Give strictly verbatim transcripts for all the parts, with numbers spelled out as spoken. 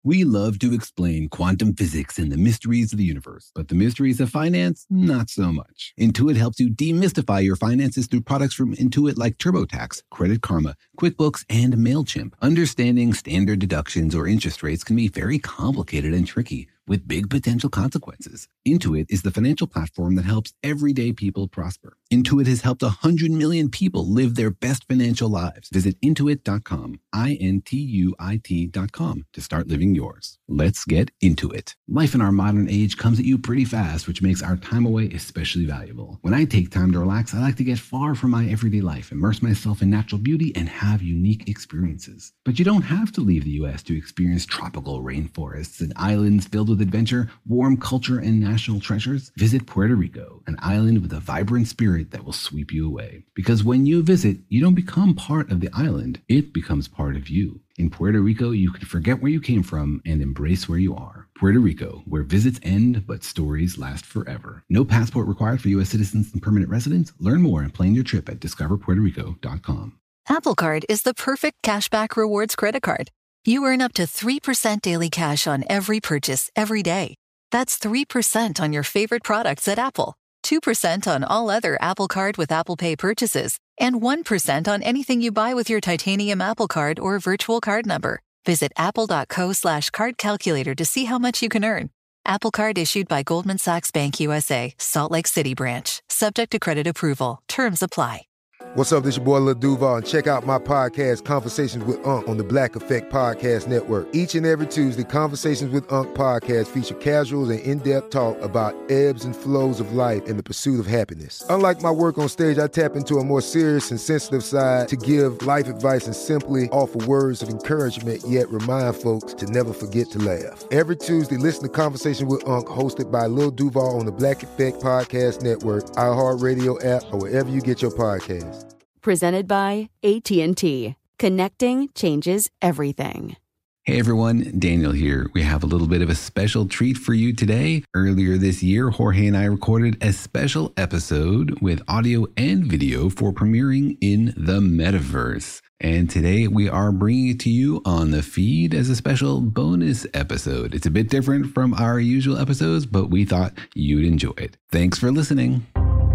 We love to explain quantum physics and the mysteries of the universe, but the mysteries of finance, not so much. Intuit helps you demystify your finances through products from Intuit like TurboTax, Credit Karma, QuickBooks, and MailChimp. Understanding standard deductions or interest rates can be very complicated and tricky, with big potential consequences. Intuit is the financial platform that helps everyday people prosper. Intuit has helped one hundred million people live their best financial lives. Visit intuit dot com, I N T U I T dot com, to start living yours. Let's get into it. Life in our modern age comes at you pretty fast, which makes our time away especially valuable. When I take time to relax, I like to get far from my everyday life, immerse myself in natural beauty, and have unique experiences. But you don't have to leave the U S to experience tropical rainforests and islands filled with adventure, warm culture, and national treasures. Visit Puerto Rico, an island with a vibrant spirit that will sweep you away. Because when you visit, you don't become part of the island, it becomes part of you. In Puerto Rico, you can forget where you came from and embrace where you are. Puerto Rico, where visits end, but stories last forever. No passport required for U S citizens and permanent residents. Learn more and plan your trip at discover puerto rico dot com. Apple Card is the perfect cashback rewards credit card. You earn up to three percent daily cash on every purchase every day. That's three percent on your favorite products at Apple, two percent on all other Apple Card with Apple Pay purchases, and one percent on anything you buy with your titanium Apple Card or virtual card number. Visit apple.co slash card calculator to see how much you can earn. Apple Card issued by Goldman Sachs Bank U S A, Salt Lake City branch. Subject to credit approval. Terms apply. What's up, this your boy Lil Duval, and check out my podcast, Conversations with Unc, on the Black Effect Podcast Network. Each and every Tuesday, Conversations with Unc podcast feature casuals and in-depth talk about ebbs and flows of life and the pursuit of happiness. Unlike my work on stage, I tap into a more serious and sensitive side to give life advice and simply offer words of encouragement, yet remind folks to never forget to laugh. Every Tuesday, listen to Conversations with Unc, hosted by Lil Duval on the Black Effect Podcast Network, iHeartRadio app, or wherever you get your podcasts. Presented by A T and T. Connecting changes everything. Hey everyone, Daniel here. We have a little bit of a special treat for you today. Earlier this year, Jorge and I recorded a special episode with audio and video for premiering in the metaverse. And today we are bringing it to you on the feed as a special bonus episode. It's a bit different from our usual episodes, but we thought you'd enjoy it. Thanks for listening.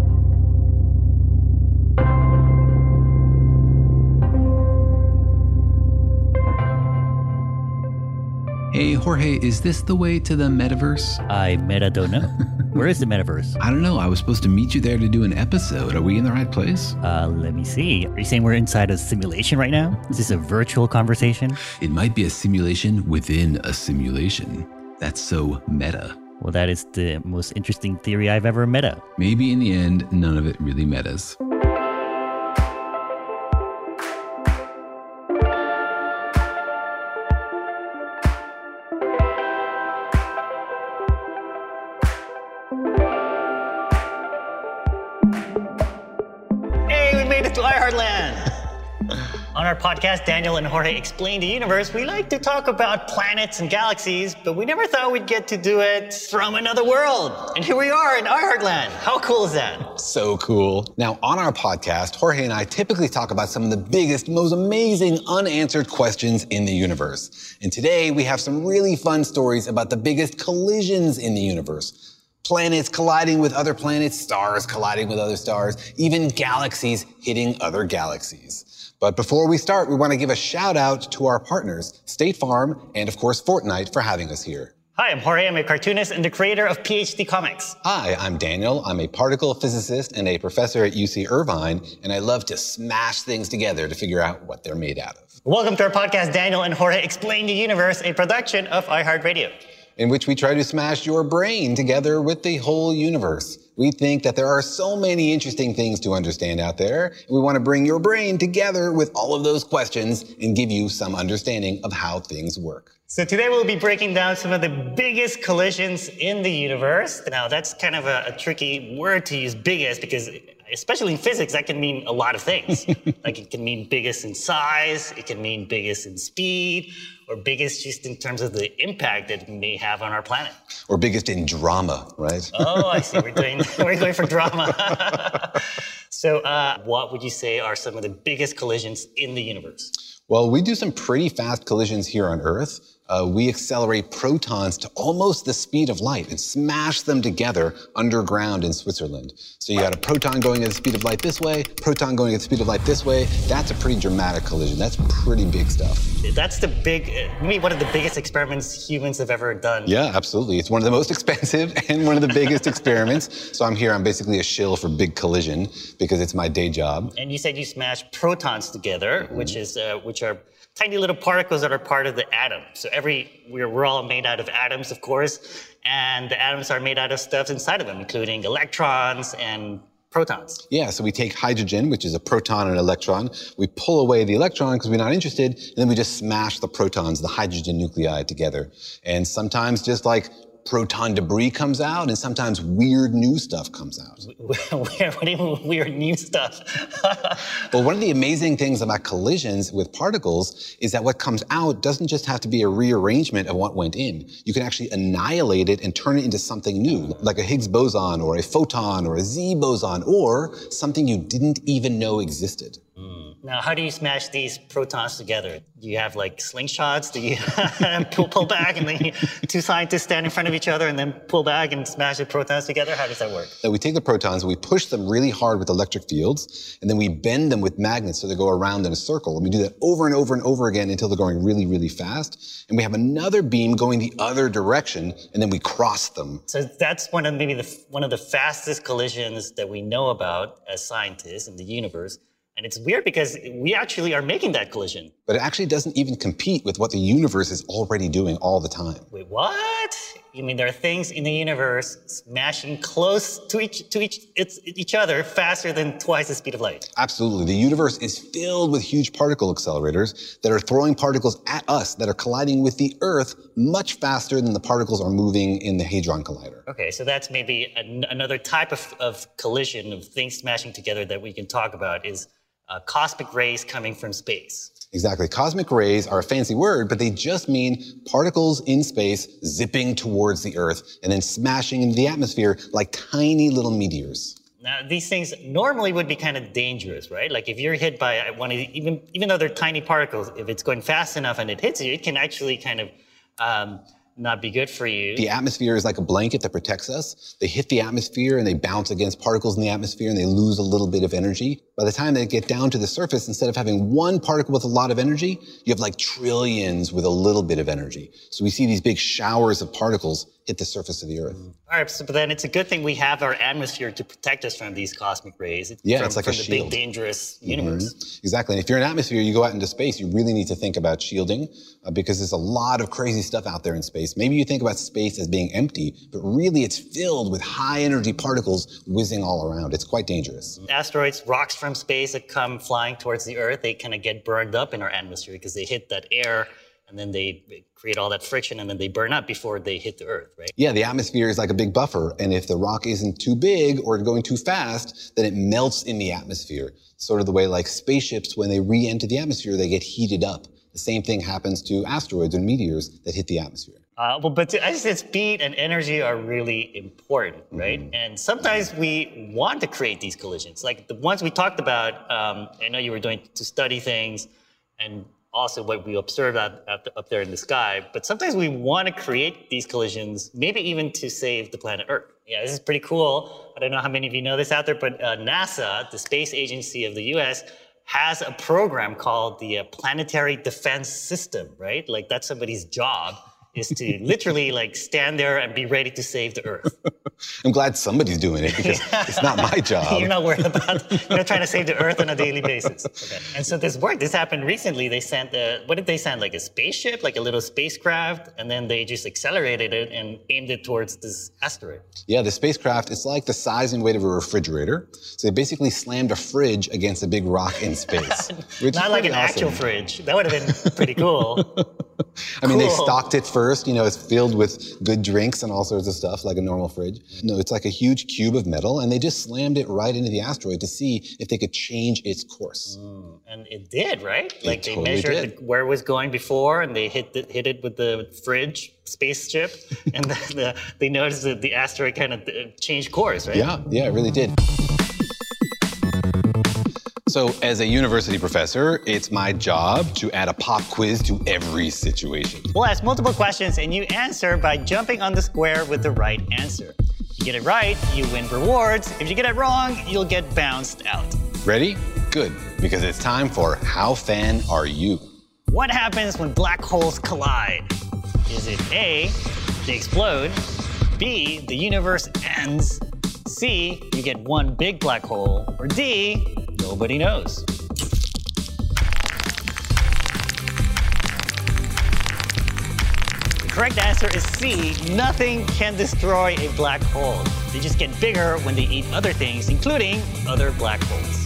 Hey, Jorge, is this the way to the metaverse? I meta don't know. Where is the metaverse? I don't know. I was supposed to meet you there to do an episode. Are we in the right place? Uh, let me see. Are you saying we're inside a simulation right now? Is this a virtual conversation? It might be a simulation within a simulation. That's so meta. Well, that is the most interesting theory I've ever meta. Maybe in the end, none of it really metas. On our podcast, Daniel and Jorge Explain the Universe, we like to talk about planets and galaxies, but we never thought we'd get to do it from another world. And here we are in iHeartland. How cool is that? So cool. Now, on our podcast, Jorge and I typically talk about some of the biggest, most amazing unanswered questions in the universe. And today, we have some really fun stories about the biggest collisions in the universe. Planets colliding with other planets, stars colliding with other stars, even galaxies hitting other galaxies. But before we start, we want to give a shout out to our partners, State Farm and, of course, Fortnite, for having us here. Hi, I'm Jorge. I'm a cartoonist and the creator of P H D Comics. Hi, I'm Daniel. I'm a particle physicist and a professor at U C Irvine, and I love to smash things together to figure out what they're made out of. Welcome to our podcast, Daniel and Jorge Explain the Universe, a production of iHeartRadio, in which we try to smash your brain together with the whole universe. We think that there are so many interesting things to understand out there, and we want to bring your brain together with all of those questions and give you some understanding of how things work. So today we'll be breaking down some of the biggest collisions in the universe. Now that's kind of a, a tricky word to use, biggest, because especially in physics, that can mean a lot of things. Like it can mean biggest in size, it can mean biggest in speed, or biggest just in terms of the impact that it may have on our planet. Or biggest in drama, right? Oh, I see. We're doing, we're going for drama. So uh, what would you say are some of the biggest collisions in the universe? Well, we do some pretty fast collisions here on Earth. Uh, we accelerate protons to almost the speed of light and smash them together underground in Switzerland. So you got a proton going at the speed of light this way, proton going at the speed of light this way. That's a pretty dramatic collision. That's pretty big stuff. That's the big, maybe one of the biggest experiments humans have ever done. Yeah, absolutely. It's one of the most expensive and one of the biggest experiments. So I'm here, I'm basically a shill for big collision because it's my day job. And you said you smash protons together, mm-hmm. which is, uh, which are tiny little particles that are part of the atom. So every, we're, we're all made out of atoms, of course, and the atoms are made out of stuff inside of them, including electrons and protons. Yeah, so we take hydrogen, which is a proton and an electron, we pull away the electron because we're not interested, and then we just smash the protons, the hydrogen nuclei together. And sometimes just like proton debris comes out, and sometimes weird new stuff comes out. What do you mean weird new stuff? Well, one of the amazing things about collisions with particles is that what comes out doesn't just have to be a rearrangement of what went in. You can actually annihilate it and turn it into something new, like a Higgs boson or a photon or a Z boson or something you didn't even know existed. Mm. Now, how do you smash these protons together? Do you have like slingshots? Do you pull, pull back and then you, two scientists stand in front of each other and then pull back and smash the protons together? How does that work? So we take the protons, we push them really hard with electric fields, and then we bend them with magnets so they go around in a circle. And we do that over and over and over again until they're going really, really fast. And we have another beam going the other direction, and then we cross them. So that's one of maybe the, one of the fastest collisions that we know about as scientists in the universe. And it's weird because we actually are making that collision. But it actually doesn't even compete with what the universe is already doing all the time. Wait, what? You mean there are things in the universe smashing close to each to each it's, each other faster than twice the speed of light? Absolutely. The universe is filled with huge particle accelerators that are throwing particles at us that are colliding with the Earth much faster than the particles are moving in the Hadron Collider. Okay, so that's maybe an, another type of, of collision of things smashing together that we can talk about is Uh, cosmic rays coming from space. Exactly. Cosmic rays are a fancy word, but they just mean particles in space zipping towards the Earth and then smashing into the atmosphere like tiny little meteors. Now, these things normally would be kind of dangerous, right? Like if you're hit by one of the, even, even though they're tiny particles, if it's going fast enough and it hits you, it can actually kind of um, not be good for you. The atmosphere is like a blanket that protects us. They hit the atmosphere and they bounce against particles in the atmosphere and they lose a little bit of energy. By the time they get down to the surface, instead of having one particle with a lot of energy, you have like trillions with a little bit of energy. So we see these big showers of particles hit the surface of the Earth. All right, so but then it's a good thing we have our atmosphere to protect us from these cosmic rays. It's yeah, from, it's like from a the shield. big, dangerous universe. Mm-hmm. Exactly. And if you're in atmosphere, you go out into space, you really need to think about shielding uh, because there's a lot of crazy stuff out there in space. Maybe you think about space as being empty, but really it's filled with high energy particles whizzing all around. It's quite dangerous. Asteroids, rocks from space that come flying towards the Earth, they kind of get burned up in our atmosphere because they hit that air and then they create all that friction and then they burn up before they hit the Earth, right? Yeah, the atmosphere is like a big buffer. And if the rock isn't too big or going too fast, then it melts in the atmosphere. Sort of the way like spaceships, when they re-enter the atmosphere, they get heated up. The same thing happens to asteroids and meteors that hit the atmosphere. Uh, well, but I said speed and energy are really important, right? Mm-hmm. And sometimes we want to create these collisions. Like the ones we talked about, um, I know you were doing to study things and also what we observed out, out, up there in the sky, but sometimes we want to create these collisions, maybe even to save the planet Earth. Yeah, this is pretty cool. I don't know how many of you know this out there, but uh, NASA, the space agency of the U S, has a program called the uh, Planetary Defense System, right? Like that's somebody's job. Is to literally like stand there and be ready to save the Earth. I'm glad somebody's doing it because yeah. It's not my job. You're not worried about, you're not trying to save the Earth on a daily basis. Okay. And so this worked, this happened recently. They sent, a, what did they send? Like a spaceship, like a little spacecraft, and then they just accelerated it and aimed it towards this asteroid. Yeah, the spacecraft, it's like the size and weight of a refrigerator. So they basically slammed a fridge against a big rock in space. Which not like an awesome. actual fridge. That would have been pretty cool. I mean, cool. They stocked it first, you know, it's filled with good drinks and all sorts of stuff, like a normal fridge. No, it's like a huge cube of metal, and they just slammed it right into the asteroid to see if they could change its course. Mm, and it did, right? It like they totally measured the, where it was going before, and they hit, the, hit it with the fridge spaceship, and the, the, they noticed that the asteroid kind of changed course, right? Yeah, yeah, it really did. So as a university professor, it's my job to add a pop quiz to every situation. We'll ask multiple questions and you answer by jumping on the square with the right answer. If you get it right, you win rewards. If you get it wrong, you'll get bounced out. Ready? Good, because it's time for How Fan Are You? What happens when black holes collide? Is it A, they explode, B, the universe ends, C, you get one big black hole, or D, nobody knows? The correct answer is C, nothing can destroy a black hole. They just get bigger when they eat other things, including other black holes.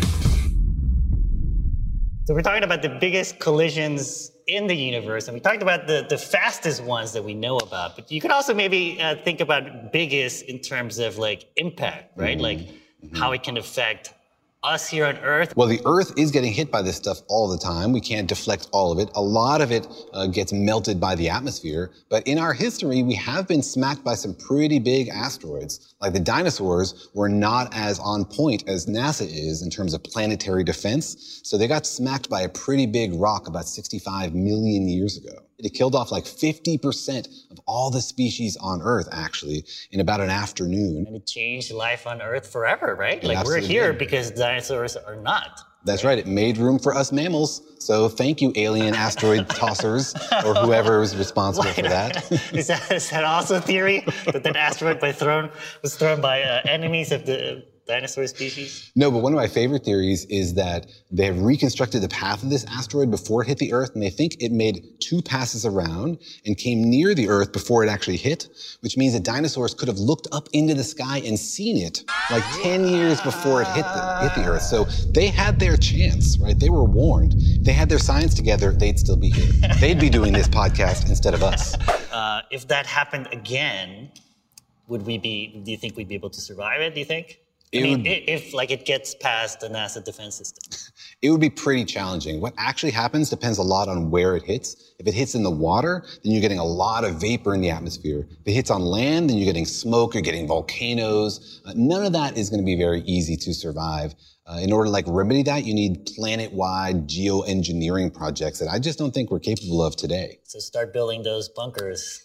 So we're talking about the biggest collisions in the universe, and we talked about the, the fastest ones that we know about, but you could also maybe uh, think about biggest in terms of like impact, right? Mm-hmm. Like mm-hmm. how it can affect us here on Earth. Well, the Earth is getting hit by this stuff all the time. We can't deflect all of it. A lot of it uh, gets melted by the atmosphere. But in our history, we have been smacked by some pretty big asteroids. Like the dinosaurs were not as on point as NASA is in terms of planetary defense. So they got smacked by a pretty big rock about sixty-five million years ago. It killed off like fifty percent of all the species on Earth, actually, in about an afternoon. And it changed life on Earth forever, right? It like we're here did. Because dinosaurs are not. That's right. It made room for us mammals. So thank you, alien asteroid tossers, or whoever is responsible Why for that. is that. Is that also a theory that that asteroid by thrown, was thrown by uh, enemies of the dinosaur species? No, but one of my favorite theories is that they have reconstructed the path of this asteroid before it hit the Earth, and they think it made two passes around and came near the Earth before it actually hit, which means that dinosaurs could have looked up into the sky and seen it like ten years before it hit the, hit the Earth. So they had their chance, right? They were warned. If they had their science together, they'd still be here. They'd be doing this podcast instead of us. Uh, if that happened again, would we be, do you think we'd be able to survive it, do you think? I mean, would, if like it gets past the NASA defense system. It would be pretty challenging. What actually happens depends a lot on where it hits. If it hits in the water, then you're getting a lot of vapor in the atmosphere. If it hits on land, then you're getting smoke, you're getting volcanoes. Uh, none of that is going to be very easy to survive. Uh, in order to like remedy that, you need planet-wide geoengineering projects that I just don't think we're capable of today. So start building those bunkers,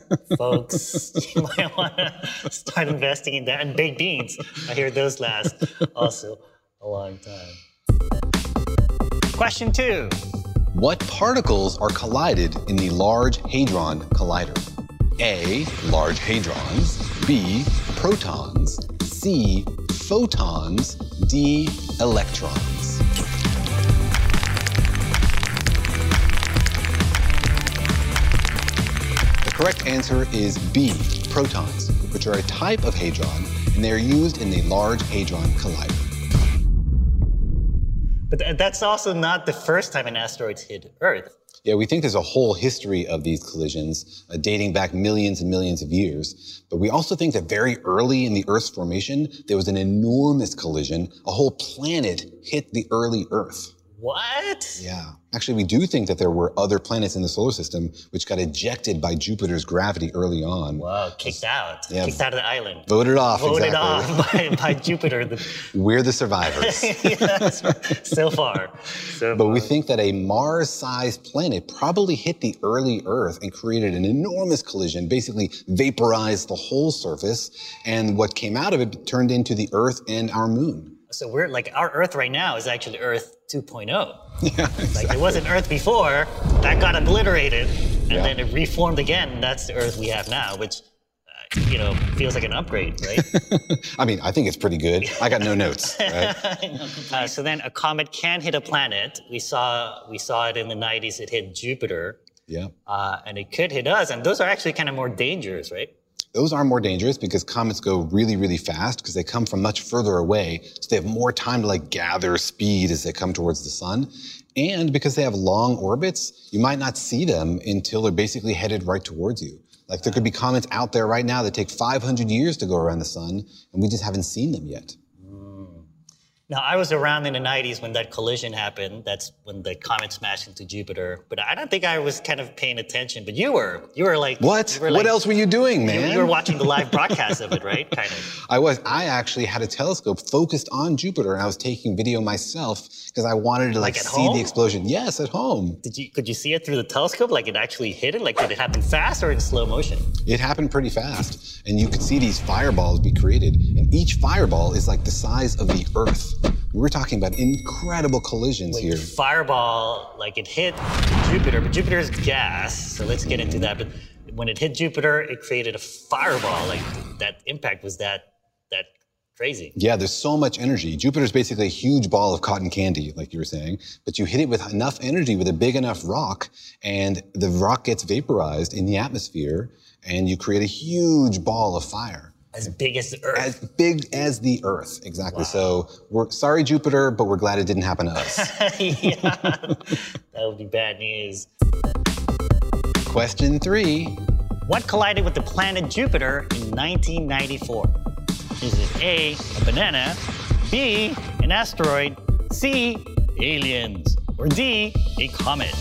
folks. You might want to start investing in that. And baked beans. I hear those last also a long time. Question two. What particles are collided in the Large Hadron Collider? A, large hadrons. B, protons. C, photons. D, electrons. The correct answer is B, protons, which are a type of hadron, and they are used in the Large Hadron Collider. But that's also not the first time an asteroid hit Earth. Yeah, we think there's a whole history of these collisions uh, dating back millions and millions of years. But we also think that very early in the Earth's formation, there was an enormous collision. A whole planet hit the early Earth. What? Yeah. Actually, we do think that there were other planets in the solar system which got ejected by Jupiter's gravity early on. Wow, kicked out. Yeah. Kicked out of the island. Voted off, Voted exactly. off by, by Jupiter. The... We're the survivors. Yeah, that's right. So far. So but far. we think that a Mars-sized planet probably hit the early Earth and created an enormous collision, basically vaporized the whole surface, and what came out of it turned into the Earth and our moon. So we're like, our Earth right now is actually Earth two point oh. Yeah, exactly. Like there wasn't Earth before, that got obliterated, and yeah. then it reformed again, and that's the Earth we have now, which, uh, you know, feels like an upgrade, right? I mean, I think it's pretty good. I got no notes, right? uh, so then a comet can hit a planet. We saw, we saw it in the nineties, it hit Jupiter. Yeah. Uh, and it could hit us, and those are actually kind of more dangerous, right? Those are more dangerous because comets go really, really fast because they come from much further away. So they have more time to like gather speed as they come towards the sun. And because they have long orbits, you might not see them until they're basically headed right towards you. Like there could be comets out there right now that take five hundred years to go around the sun, and we just haven't seen them yet. Now, I was around in the nineties when that collision happened. That's when the comet smashed into Jupiter. But I don't think I was kind of paying attention. But you were. You were like... What? You were what like, else were you doing, man? You, you were watching the live broadcast of it, right? Kind of. I was. I actually had a telescope focused on Jupiter, and I was taking video myself because I wanted to like, Like at see home? the explosion. Yes, at home. Did you, could you see it through the telescope? Like it actually hit it? Like did it happen fast or in slow motion? It happened pretty fast, and you could see these fireballs be created, and each fireball is like the size of the Earth. We're talking about incredible collisions Wait, here. Fireball, like it hit Jupiter, but Jupiter is gas, so let's get into that. But when it hit Jupiter, it created a fireball. Like that impact was that that crazy. Yeah, there's so much energy. Jupiter's basically a huge ball of cotton candy, like you were saying, but you hit it with enough energy, with a big enough rock, and the rock gets vaporized in the atmosphere, and you create a huge ball of fire. As big as the Earth. As big as the Earth, exactly. Wow. So we're sorry, Jupiter, but we're glad it didn't happen to us. Yeah, that would be bad news. Question three. What collided with the planet Jupiter in nineteen ninety-four? Is it A, a banana, B, an asteroid, C, aliens, or D, a comet?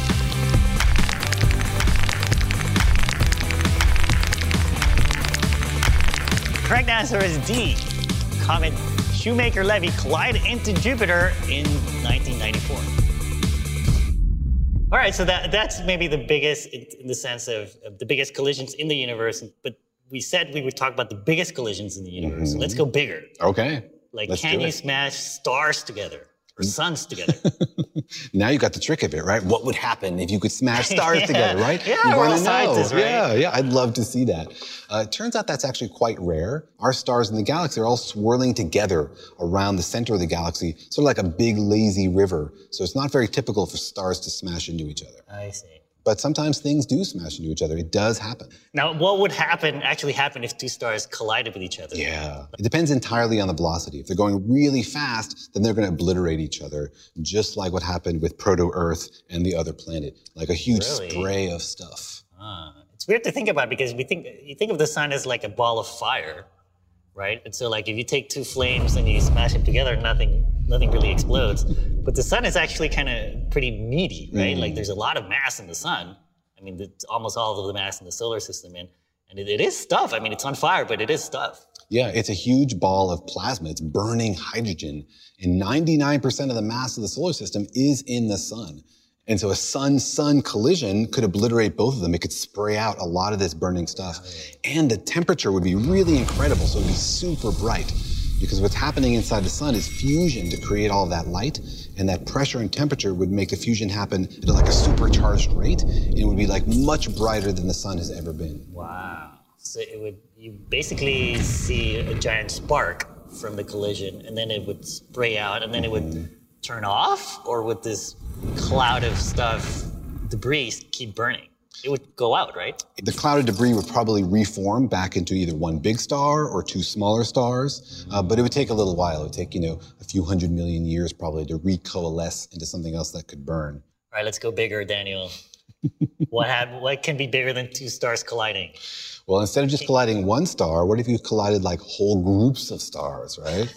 Correct answer is D. Comet Shoemaker-Levy collided into Jupiter in nineteen ninety-four. All right, so that, that's maybe the biggest, in, in the sense of, of the biggest collisions in the universe. But we said we would talk about the biggest collisions in the universe. Mm-hmm. So let's go bigger. Okay. Like, let's can do you it. smash stars together or suns together? Now you got the trick of it, right? What would happen if you could smash stars Yeah. together, right? Yeah, you we're wanna all know. scientists, right? Yeah, yeah, I'd love to see that. Uh, it turns out that's actually quite rare. Our stars in the galaxy are all swirling together around the center of the galaxy, sort of like a big lazy river. So it's not very typical for stars to smash into each other. I see. But sometimes things do smash into each other. It does happen. Now, what would happen, actually happen if two stars collided with each other? Yeah. It depends entirely on the velocity. If they're going really fast, then they're going to obliterate each other, just like what happened with Proto-Earth and the other planet, like a huge Really? spray of stuff. Ah, it's weird to think about because we think you think of the sun as like a ball of fire, right? And so like if you take two flames and you smash them together, nothing nothing really explodes. But the sun is actually kind of pretty meaty, right? Mm. Like there's a lot of mass in the sun. I mean, it's almost all of the mass in the solar system, and and it, it is stuff. I mean, it's on fire, but it is stuff. Yeah, it's a huge ball of plasma. It's burning hydrogen. And ninety-nine percent of the mass of the solar system is in the sun. And so a sun-sun collision could obliterate both of them. It could spray out a lot of this burning stuff. And the temperature would be really incredible, so it would be super bright. Because what's happening inside the sun is fusion to create all of that light, and that pressure and temperature would make the fusion happen at like a supercharged rate, and it would be like much brighter than the sun has ever been. Wow. So it would, you basically see a giant spark from the collision, and then it would spray out, and then it would turn off, or would this cloud of stuff, debris, keep burning? It would go out, right? The cloud of debris would probably reform back into either one big star or two smaller stars, uh, but it would take a little while. It would take, you know, a few hundred million years probably to recoalesce into something else that could burn. All right, let's go bigger, Daniel. what hap- What can be bigger than two stars colliding? Well, instead of just colliding one star, what if you collided like whole groups of stars, right?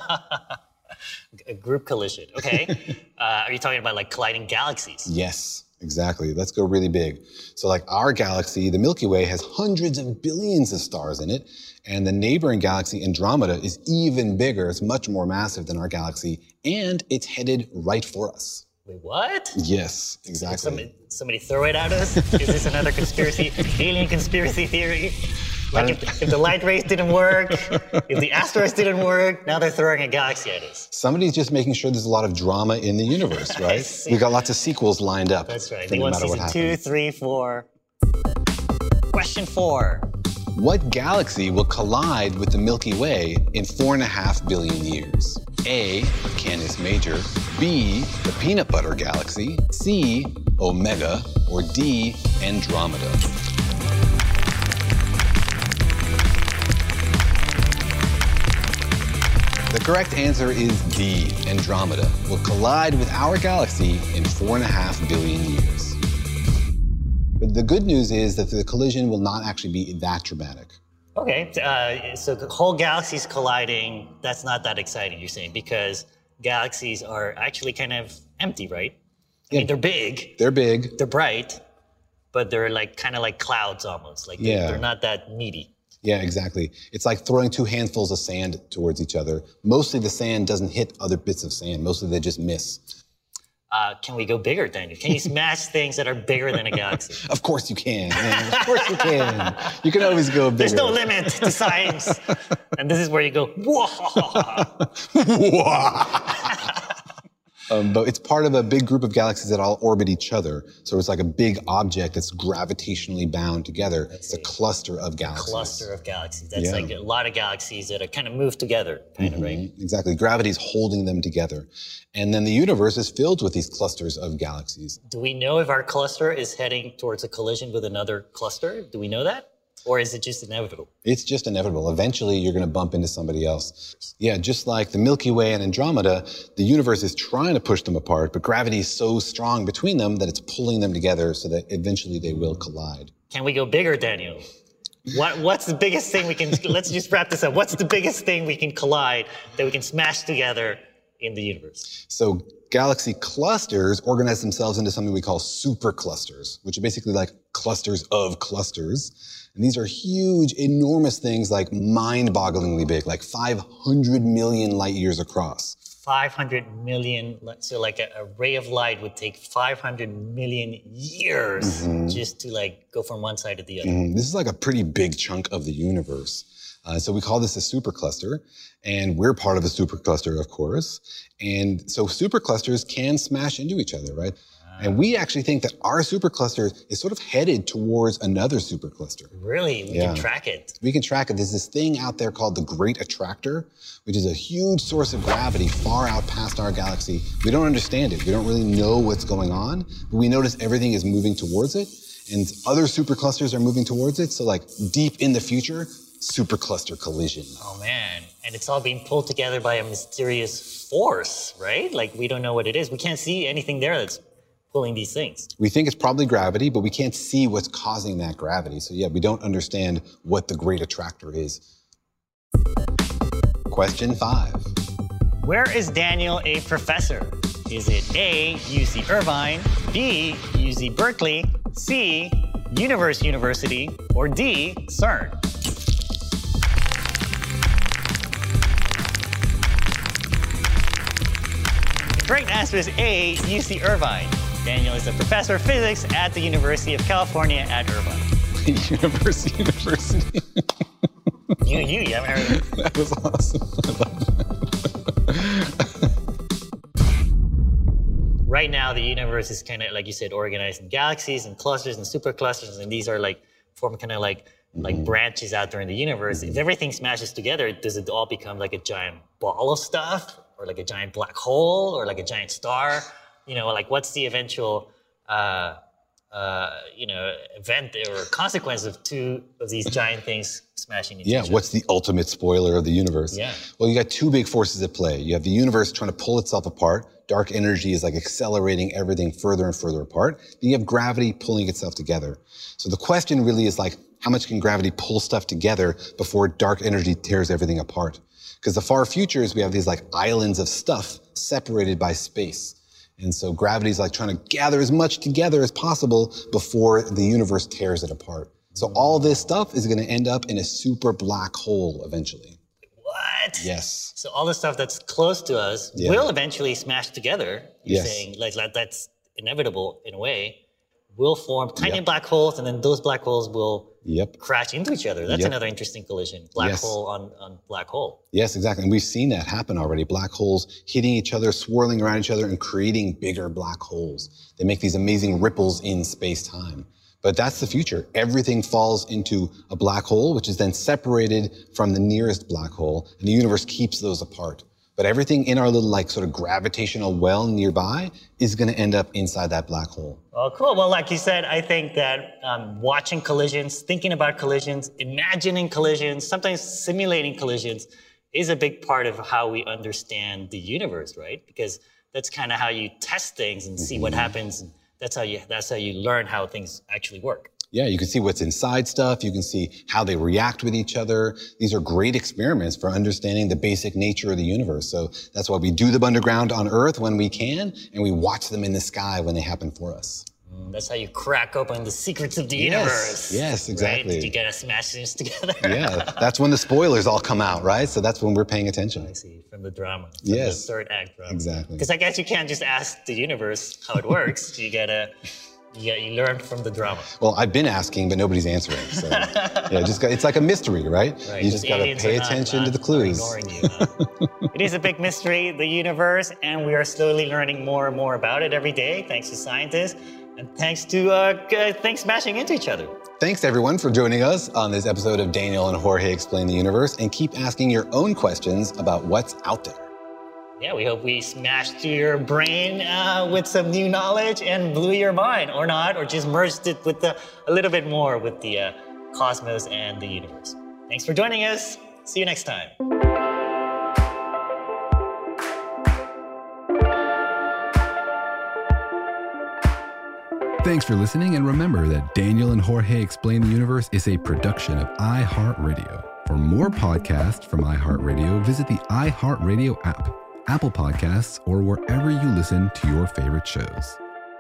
A group collision, okay. uh, are you talking about like colliding galaxies? Yes, exactly. Let's go really big. So like our galaxy, the Milky Way, has hundreds of billions of stars in it, and the neighboring galaxy, Andromeda, is even bigger. It's much more massive than our galaxy, and it's headed right for us. Wait, what? Yes, Did exactly. somebody, somebody throw it at us? Is this another conspiracy, alien conspiracy theory? Like if, if the light rays didn't work, if the asteroids didn't work, now they're throwing a galaxy at us. Somebody's just making sure there's a lot of drama in the universe, right? see. We got lots of sequels lined up. That's right. for They no want matter what season two, happens. three, four. Question four. What galaxy will collide with the Milky Way in four and a half billion years? A, Canis Major, B, the Peanut Butter Galaxy, C, Omega, or D, Andromeda? The correct answer is D, Andromeda, will collide with our galaxy in four and a half billion years. But the good news is that the collision will not actually be that dramatic. Okay, uh, so the whole galaxies colliding, that's not that exciting, you're saying, because galaxies are actually kind of empty, right? I Yeah. mean, they're big, They're big. they're bright, but they're like kind of like clouds almost. Like they're, Yeah. they're not that meaty. Yeah, exactly. It's like throwing two handfuls of sand towards each other. Mostly the sand doesn't hit other bits of sand. Mostly they just miss. Uh, can we go bigger, Daniel? Can you smash things that are bigger than a galaxy? Of course you can, man. Of course you can. You can always go bigger. There's no limit to science. And this is where you go, whoa. Um, but it's part of a big group of galaxies that all orbit each other. So it's like a big object that's gravitationally bound together. It's a cluster of galaxies. Cluster of galaxies. That's Yeah. like a lot of galaxies that are kind of moved together, kind of, right? Exactly. Gravity's holding them together. And then the universe is filled with these clusters of galaxies. Do we know if our cluster is heading towards a collision with another cluster? Do we know that? Or is it just inevitable? It's just inevitable. Eventually, you're going to bump into somebody else. Yeah, just like the Milky Way and Andromeda, the universe is trying to push them apart, but gravity is so strong between them that it's pulling them together so that eventually they will collide. Can we go bigger, Daniel? What, what's the biggest thing we can, let's just wrap this up. What's the biggest thing we can collide that we can smash together in the universe? So galaxy clusters organize themselves into something we call superclusters, which are basically like clusters of clusters. And these are huge, enormous things, like mind-bogglingly big, like five hundred million light years across. five hundred million, so like a, a ray of light would take five hundred million years mm-hmm. just to like go from one side to the other. Mm-hmm. This is like a pretty big chunk of the universe. Uh, so we call this a supercluster, and we're part of a supercluster, of course. And so superclusters can smash into each other, right? And we actually think that our supercluster is sort of headed towards another supercluster. Really? We Yeah. can track it. We can track it. There's this thing out there called the Great Attractor, which is a huge source of gravity far out past our galaxy. We don't understand it. We don't really know what's going on, but we notice everything is moving towards it, and other superclusters are moving towards it. So like deep in the future, supercluster collision. Oh man, and it's all being pulled together by a mysterious force, right? Like we don't know what it is. We can't see anything there that's pulling these things. We think it's probably gravity, but we can't see what's causing that gravity. So yeah, we don't understand what the Great Attractor is. Question five. Where is Daniel a professor? Is it A, U C Irvine, B, U C Berkeley, C, Universe University, or D, CERN? The correct answer is A, U C Irvine. Daniel is a professor of physics at the University of California at Irvine. University, University. You, you, you haven't heard of it. That was awesome. I love that. Right now, the universe is kind of, like you said, organized in galaxies and clusters and superclusters, and these are like, form kind of like, mm-hmm. like branches out there in the universe. Mm-hmm. If everything smashes together, does it all become like a giant ball of stuff? Or like a giant black hole? Or like a giant star? You know, like what's the eventual, uh, uh, you know, event or consequence of two of these giant things smashing into Yeah, each other? what's the ultimate spoiler of the universe? Yeah. Well, you got two big forces at play. You have the universe trying to pull itself apart. Dark energy is like accelerating everything further and further apart. Then you have gravity pulling itself together. So the question really is like, how much can gravity pull stuff together before dark energy tears everything apart? Because the far future is we have these like islands of stuff separated by space. And so gravity is like trying to gather as much together as possible before the universe tears it apart. So all this stuff is going to end up in a super black hole eventually. What? Yes. So all the stuff that's close to us Yeah. will eventually smash together. You're Yes. saying like, like that's inevitable in a way. Will form tiny Yep. black holes, and then those black holes will Yep. crash into each other. That's Yep. another interesting collision. Black Yes. hole on, on black hole. Yes, exactly. And we've seen that happen already. Black holes hitting each other, swirling around each other, and creating bigger black holes. They make these amazing ripples in space-time. But that's the future. Everything falls into a black hole, which is then separated from the nearest black hole, and the universe keeps those apart. But everything in our little like sort of gravitational well nearby is going to end up inside that black hole. Oh, cool. Well, like you said, I think that um, watching collisions, thinking about collisions, imagining collisions, sometimes simulating collisions is a big part of how we understand the universe, right? Because that's kind of how you test things and see what happens. And that's how you, that's how you learn how things actually work. Yeah, you can see what's inside stuff. You can see how they react with each other. These are great experiments for understanding the basic nature of the universe. So that's why we do them underground on Earth when we can, and we watch them in the sky when they happen for us. That's how you crack open the secrets of the Yes, universe. yes, exactly. Right? You gotta smash things together. Yeah, that's when the spoilers all come out, right? So that's when we're paying attention. I see, from the drama. From Yes. the third act drama. Exactly. Because I guess you can't just ask the universe how it works. you gotta, you gotta, you learn from the drama. Well, I've been asking, but nobody's answering. So yeah, just got, it's like a mystery, right? Right, You just got to aliens pay are not- attention not- to the clues. are ignoring you, huh? It is a big mystery, the universe, and we are slowly learning more and more about it every day, thanks to scientists, and thanks to uh, g- things smashing into each other. Thanks everyone for joining us on this episode of Daniel and Jorge Explain the Universe, and keep asking your own questions about what's out there. Yeah, we hope we smashed your brain uh, with some new knowledge and blew your mind, or not, or just merged it with the, a little bit more with the uh, cosmos and the universe. Thanks for joining us. See you next time. Thanks for listening, and remember that Daniel and Jorge Explain the Universe is a production of iHeartRadio. For more podcasts from iHeartRadio, visit the iHeartRadio app, Apple Podcasts, or wherever you listen to your favorite shows.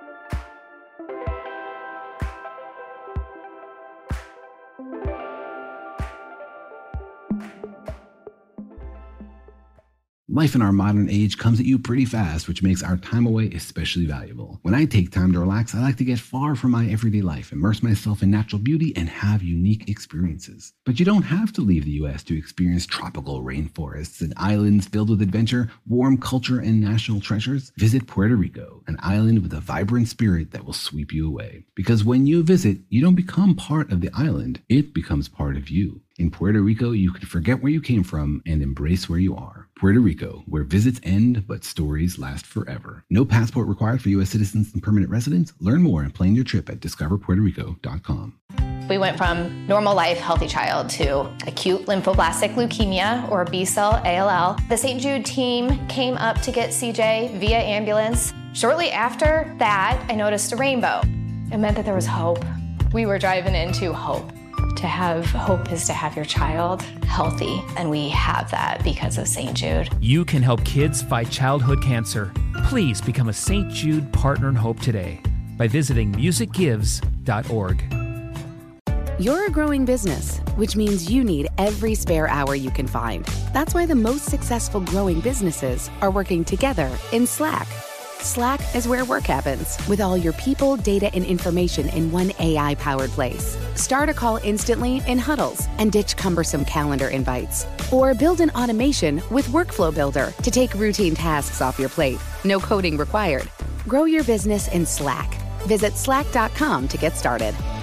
Life in our modern age comes at you pretty fast, which makes our time away especially valuable. When I take time to relax, I like to get far from my everyday life, immerse myself in natural beauty, and have unique experiences. But you don't have to leave the U S to experience tropical rainforests and islands filled with adventure, warm culture, and national treasures. Visit Puerto Rico, an island with a vibrant spirit that will sweep you away. Because when you visit, you don't become part of the island, it becomes part of you. In Puerto Rico, you can forget where you came from and embrace where you are. Puerto Rico, where visits end, but stories last forever. No passport required for U S citizens and permanent residents. Learn more and plan your trip at discover puerto rico dot com. We went from normal life, healthy child to acute lymphoblastic leukemia, or B-cell A L L. The Saint Jude team came up to get C J via ambulance. Shortly after that, I noticed a rainbow. It meant that there was hope. We were driving into hope. To have hope is to have your child healthy, and we have that because of Saint Jude. You can help kids fight childhood cancer. Please become a Saint Jude Partner in Hope today by visiting music gives dot org. You're a growing business, which means you need every spare hour you can find. That's why the most successful growing businesses are working together in Slack. Slack is where work happens, with all your people, data, and information in one A I-powered place. Start a call instantly in huddles and ditch cumbersome calendar invites. Or build an automation with Workflow Builder to take routine tasks off your plate. No coding required. Grow your business in Slack. Visit slack dot com to get started.